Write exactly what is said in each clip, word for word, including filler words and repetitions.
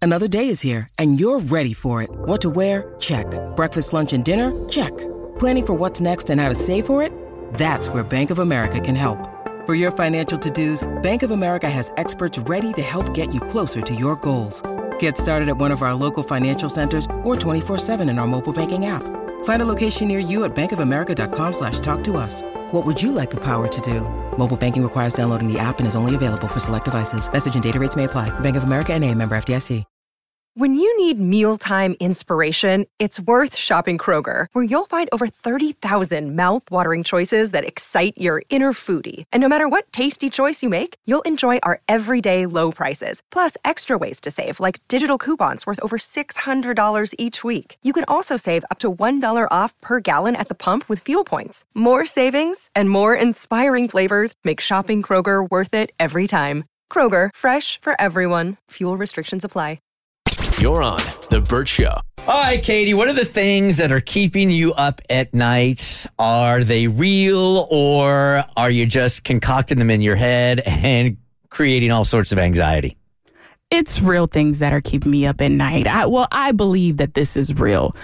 Another day is here, and you're ready for it. What to wear? Check. Breakfast, lunch, and dinner? Check. Planning for what's next and how to save for it? That's where Bank of America can help. For your financial to-dos, Bank of America has experts ready to help get you closer to your goals. Get started at one of our local financial centers or twenty-four seven in our mobile banking app. Find a location near you at bankofamerica.com slash talk to us. What would you like the power to do? Mobile banking requires downloading the app and is only available for select devices. Message and data rates may apply. Bank of America N A, member F D I C. When you need mealtime inspiration, it's worth shopping Kroger, where you'll find over thirty thousand mouth-watering choices that excite your inner foodie. And no matter what tasty choice you make, you'll enjoy our everyday low prices, plus extra ways to save, like digital coupons worth over six hundred dollars each week. You can also save up to one dollar off per gallon at the pump with fuel points. More savings and more inspiring flavors make shopping Kroger worth it every time. Kroger, fresh for everyone. Fuel restrictions apply. You're on The Bert Show. All right, Katie, what are the things that are keeping you up at night? Are they real, or are you just concocting them in your head and creating all sorts of anxiety? It's real things that are keeping me up at night. I, well, I believe that this is real.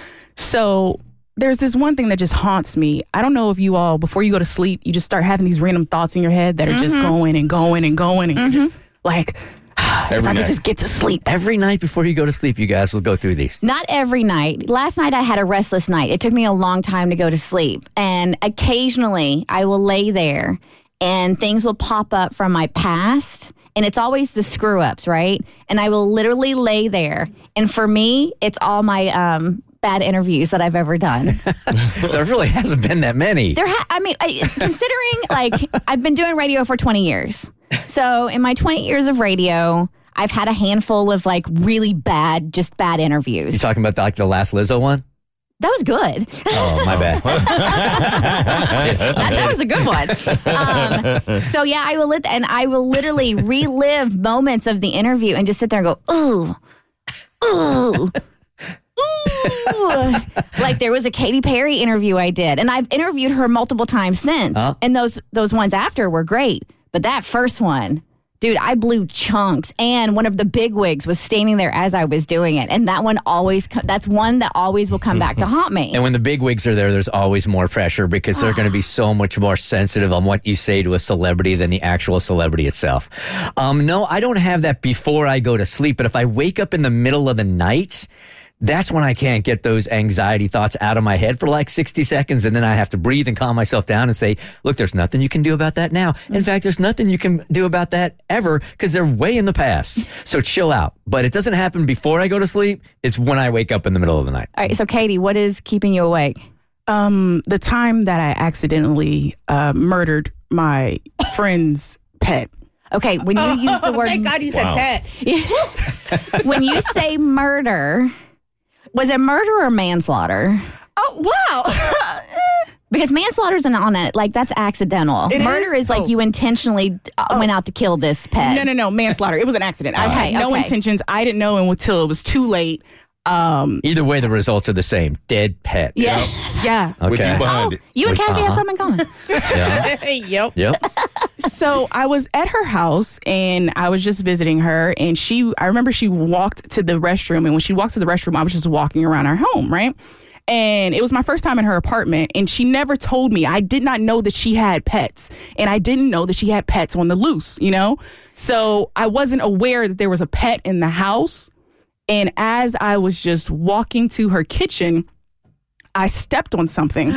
So there's this one thing that just haunts me. I don't know if you all, before you go to sleep, you just start having these random thoughts in your head that are mm-hmm. just going and going and going, and mm-hmm. you're just like... Every if I night. could just get to sleep. Every night before you go to sleep, you guys will go through these. Not every night. Last night I had a restless night. It took me a long time to go to sleep. And occasionally I will lay there and things will pop up from my past. And it's always the screw ups, right? And I will literally lay there. And for me, it's all my um, bad interviews that I've ever done. There really hasn't been that many. There, ha- I mean, I, considering like I've been doing radio for twenty years. So in my twenty years of radio, I've had a handful of like really bad, just bad interviews. You talking about the, like the last Lizzo one? That was good. Oh, my bad. that, that was a good one. Um, so yeah, I will lit- and I will literally relive moments of the interview and just sit there and go, ooh, ooh. Ooh. Like there was a Katy Perry interview I did, and I've interviewed her multiple times since. Huh? And those those ones after were great. But that first one, dude, I blew chunks. And one of the bigwigs was standing there as I was doing it. And that one always, co- that's one that always will come back to haunt me. And when the bigwigs are there, there's always more pressure because they're going to be so much more sensitive on what you say to a celebrity than the actual celebrity itself. Um, no, I don't have that before I go to sleep. But if I wake up in the middle of the night, that's when I can't get those anxiety thoughts out of my head for like sixty seconds. And then I have to breathe and calm myself down and say, look, there's nothing you can do about that now. In fact, there's nothing you can do about that ever because they're way in the past. So chill out. But it doesn't happen before I go to sleep. It's when I wake up in the middle of the night. All right. So, Katie, what is keeping you awake? Um, the time that I accidentally uh, murdered my friend's pet. Okay. When you oh, use the word... Thank God you said wow. pet. When you say murder... Was it murder or manslaughter? Oh, wow. Because manslaughter isn't on it. Like, that's accidental. It murder is, is like oh. you intentionally oh. went out to kill this pet. No, no, no. Manslaughter. It was an accident. I okay, had no okay. intentions. I didn't know until it was too late. Um, Either way, the results are the same. Dead pet. Yeah. Yep. Yeah. Okay. With you behind oh, it. You and With, Cassie uh-huh. have something in common. Yeah. Yep. Yep. So I was at her house and I was just visiting her, and she, I remember she walked to the restroom, and when she walked to the restroom, I was just walking around our home, right? And it was my first time in her apartment, and she never told me. I did not know that she had pets, and I didn't know that she had pets on the loose, you know? So I wasn't aware that there was a pet in the house. And as I was just walking to her kitchen, I stepped on something.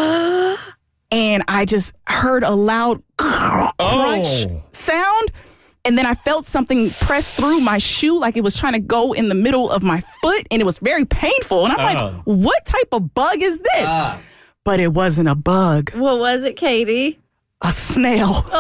And I just heard a loud crunch oh. sound. And then I felt something press through my shoe like it was trying to go in the middle of my foot. And it was very painful. And I'm uh. like, what type of bug is this? Uh. But it wasn't a bug. What was it, Katie? A snail. Oh.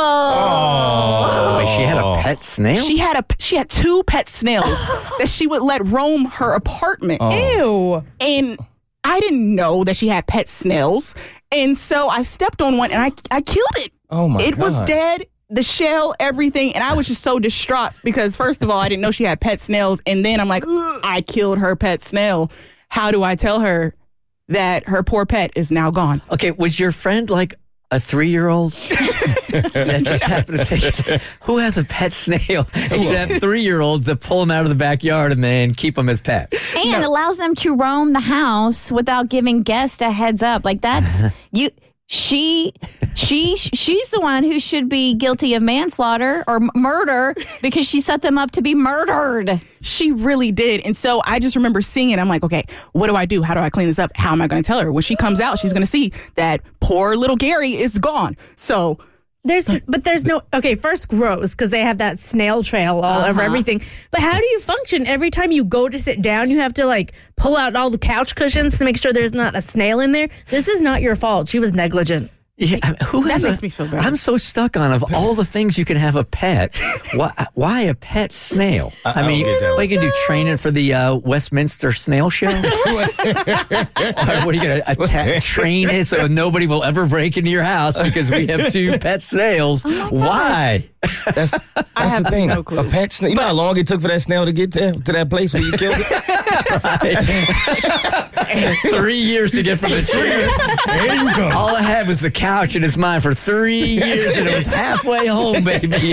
oh. Wait, she had a pet snail? She had a she had two pet snails that she would let roam her apartment. Oh. Ew. And I didn't know that she had pet snails. And so I stepped on one and I I killed it. Oh my It God. was dead, the shell, everything. And I was just so distraught because first of all, I didn't know she had pet snails. And then I'm like, I killed her pet snail. How do I tell her that her poor pet is now gone? Okay, was your friend like A three-year-old that just happened to take it. Who has a pet snail except three-year-olds that pull them out of the backyard and then keep them as pets? And allows them to roam the house without giving guests a heads up. Like that's you. She, she, she's the one who should be guilty of manslaughter or m- murder because she set them up to be murdered. She really did. And so I just remember seeing it. I'm like, okay, what do I do? How do I clean this up? How am I going to tell her? When she comes out, she's going to see that poor little Gary is gone. So There's, but there's no, okay, first gross because they have that snail trail all Uh-huh. over everything. But how do you function? Every time you go to sit down, you have to like pull out all the couch cushions to make sure there's not a snail in there. This is not your fault. She was negligent. Yeah, who That has makes a, me feel bad. I'm so stuck on of all the things you can have a pet. Why, why a pet snail? I, I don't mean, get that what, you can do training for the uh, Westminster Snail Show? Or what are you going to atta- train it so nobody will ever break into your house because we have two pet snails? Why? That's, that's have the thing. no clue. A pet snail. You know how long it took for that snail to get to, to that place where you killed it? Three years to get from the chair. There you go. All I had was the couch and it's mine for three years and it was halfway home, baby.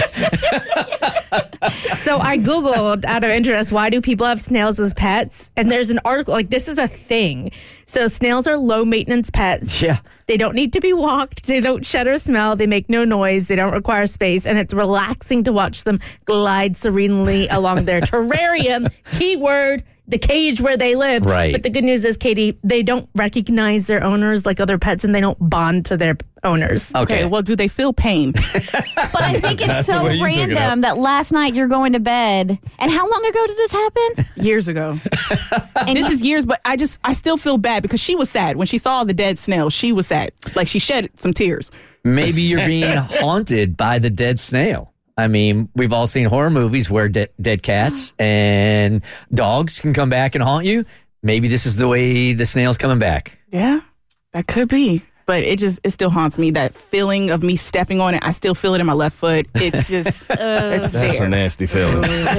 So I Googled out of interest, why do people have snails as pets? And there's an article, like this is a thing. So snails are low maintenance pets. Yeah. They don't need to be walked. They don't shed or smell. They make no noise. They don't require space. And it's relaxing to watch them glide serenely along their terrarium. Keyword, the cage where they live. Right. But the good news is, Katie, they don't recognize their owners like other pets and they don't bond to their owners. Okay. okay, well, do they feel pain? But I think it's so way you took it random that last night you're going to bed. And how long ago did this happen? Years ago. And this is years, but I just, I still feel bad because she was sad. When she saw the dead snail, she was sad. Like she shed some tears. Maybe you're being haunted by the dead snail. I mean, we've all seen horror movies where de- dead cats and dogs can come back and haunt you. Maybe this is the way the snail's coming back. Yeah, that could be. But it just, it still haunts me. That feeling of me stepping on it, I still feel it in my left foot. It's just, it's That's there. a nasty feeling.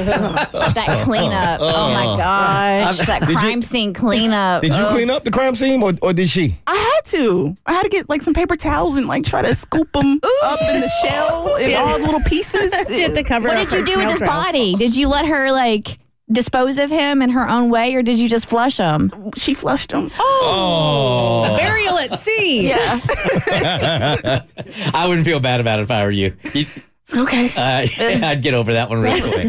That cleanup. Oh my gosh. That crime scene cleanup. Did you Oh. clean up the crime scene or, or did she? I had to. I had to get like some paper towels and like try to scoop them up in the shell and all the little pieces. She had to cover What up did you her do with snail his trail. body? Did you let her like dispose of him in her own way or did you just flush him? She flushed them. Oh. Burial at sea. Yeah. I wouldn't feel bad about it if I were you. You- It's okay. Uh, I'd get over that one real quick.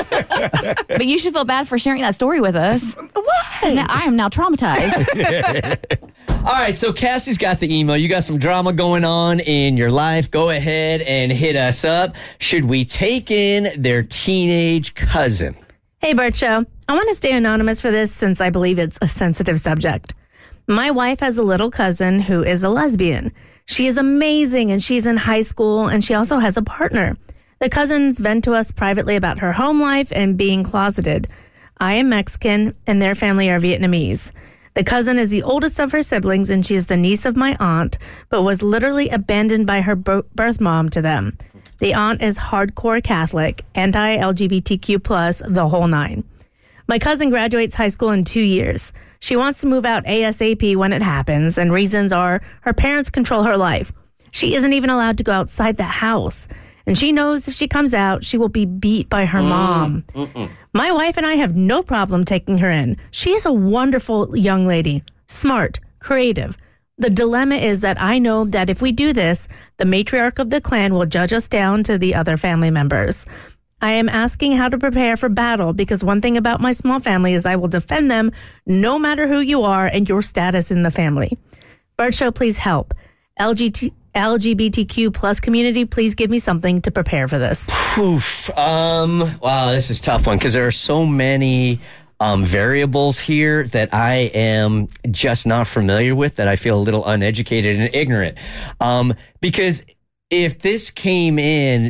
But you should feel bad for sharing that story with us. Why? Now, I am now traumatized. All right, so Cassie's got the email. You got some drama going on in your life. Go ahead and hit us up. Should we take in their teenage cousin? Hey, Bert Show. I want to stay anonymous for this since I believe it's a sensitive subject. My wife has a little cousin who is a lesbian. She is amazing and she's in high school and she also has a partner. The cousins vent to us privately about her home life and being closeted. I am Mexican and their family are Vietnamese. The cousin is the oldest of her siblings and she's the niece of my aunt, but was literally abandoned by her birth mom to them. The aunt is hardcore Catholic, anti-L G B T Q plus, the whole nine. My cousin graduates high school in two years. She wants to move out ASAP when it happens, and reasons are her parents control her life. She isn't even allowed to go outside the house, and she knows if she comes out, she will be beat by her mom. Mm-mm. My wife and I have no problem taking her in. She is a wonderful young lady, smart, creative. The dilemma is that I know that if we do this, the matriarch of the clan will judge us down to the other family members. I am asking how to prepare for battle because one thing about my small family is I will defend them no matter who you are and your status in the family. Bert Show, please help. L G B T Q plus community, please give me something to prepare for this. Oof. Um, wow, this is a tough one because there are so many um, variables here that I am just not familiar with, that I feel a little uneducated and ignorant. Um, because if this came in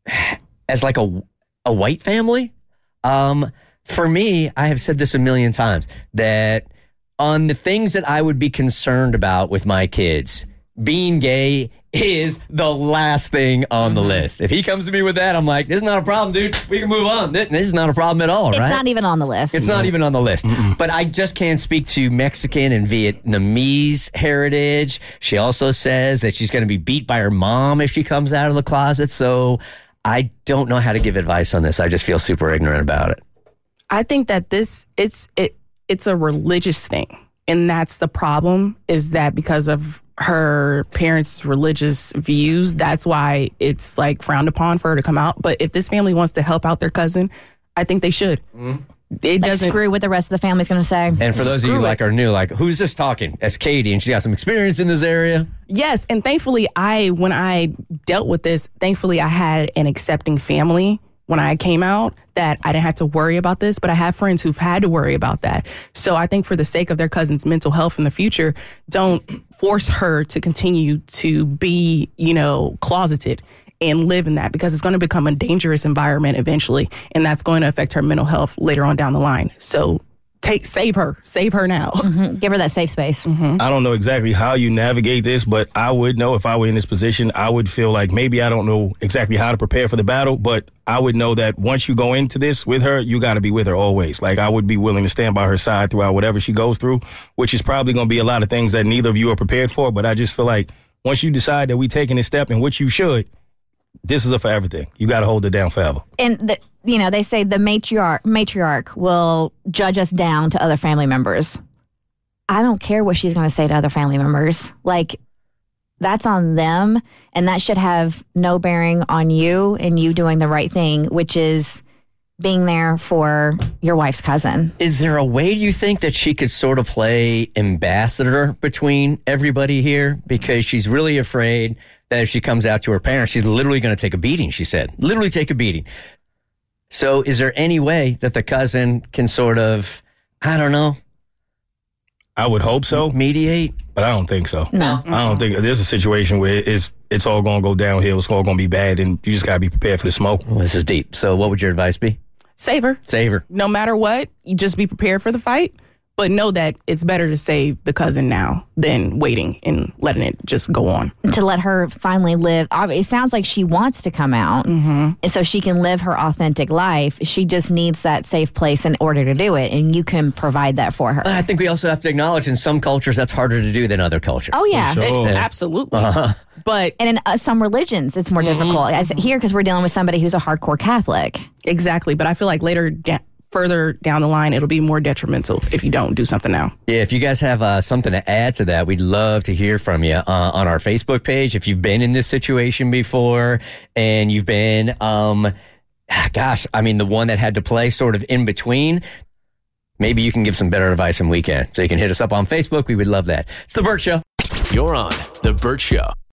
as like a a white family, um, for me, I have said this a million times, that on the things that I would be concerned about with my kids, being gay is the last thing on the list. If he comes to me with that, I'm like, this is not a problem, dude. We can move on. This is not a problem at all, It's right? not even on the list. It's not even on the list. Mm-mm. But I just can't speak to Mexican and Vietnamese heritage. She also says that she's going to be beat by her mom if she comes out of the closet. So I don't know how to give advice on this. I just feel super ignorant about it. I think that this it's it it's a religious thing. And that's the problem, is that because of her parents' religious views, that's why it's like frowned upon for her to come out. But if this family wants to help out their cousin, I think they should. Mm-hmm. It like doesn't screw what the rest of the family's going to say. And for those Screw of you it. like are new, like, who's this talking? That's Katie, and she got some experience in this area. Yes, and thankfully, I when I dealt with this, thankfully I had an accepting family when I came out that I didn't have to worry about this, but I have friends who've had to worry about that. So I think for the sake of their cousin's mental health in the future, don't force her to continue to be, you know, closeted and live in that, because it's going to become a dangerous environment eventually, and that's going to affect her mental health later on down the line. So take save her, save her now. Mm-hmm. Give her that safe space. Mm-hmm. I don't know exactly how you navigate this, but I would know if I were in this position. I would feel like maybe I don't know exactly how to prepare for the battle, but I would know that once you go into this with her, you got to be with her always. Like, I would be willing to stand by her side throughout whatever she goes through, which is probably going to be a lot of things that neither of you are prepared for. But I just feel like once you decide that we taking this step, in which you should, this is a forever thing. You got to hold it down forever. And, the, you know, they say the matriarch, matriarch will judge us down to other family members. I don't care what she's going to say to other family members. Like, that's on them, and that should have no bearing on you and you doing the right thing, which is being there for your wife's cousin. Is there a way you think that she could sort of play ambassador between everybody here? Because she's really afraid that if she comes out to her parents, she's literally going to take a beating, she said. Literally take a beating. So is there any way that the cousin can sort of, I don't know, I would hope so, mediate? but I don't think so. No. I don't think there's a situation where it's it's all going to go downhill. It's all going to be bad, and you just got to be prepared for the smoke. Well, this is deep. So what would your advice be? Save her. Save her. No matter what, you just be prepared for the fight. But know that it's better to save the cousin now than waiting and letting it just go on. To let her finally live. It sounds like she wants to come out, mm-hmm. and so she can live her authentic life. She just needs that safe place in order to do it, and you can provide that for her. I think we also have to acknowledge in some cultures that's harder to do than other cultures. Oh, yeah. For sure. It- Yeah. Absolutely. Uh-huh. But And in uh, some religions, it's more difficult. As here, because we're dealing with somebody who's a hardcore Catholic. exactly. But I feel like later, da- further down the line, it'll be more detrimental if you don't do something now. Yeah, if you guys have uh, something to add to that, we'd love to hear from you uh, on our Facebook page. If you've been in this situation before and you've been, um, gosh, I mean, the one that had to play sort of in between, maybe you can give some better advice than we can. So you can hit us up on Facebook. We would love that. It's The Burt Show. You're on The Burt Show.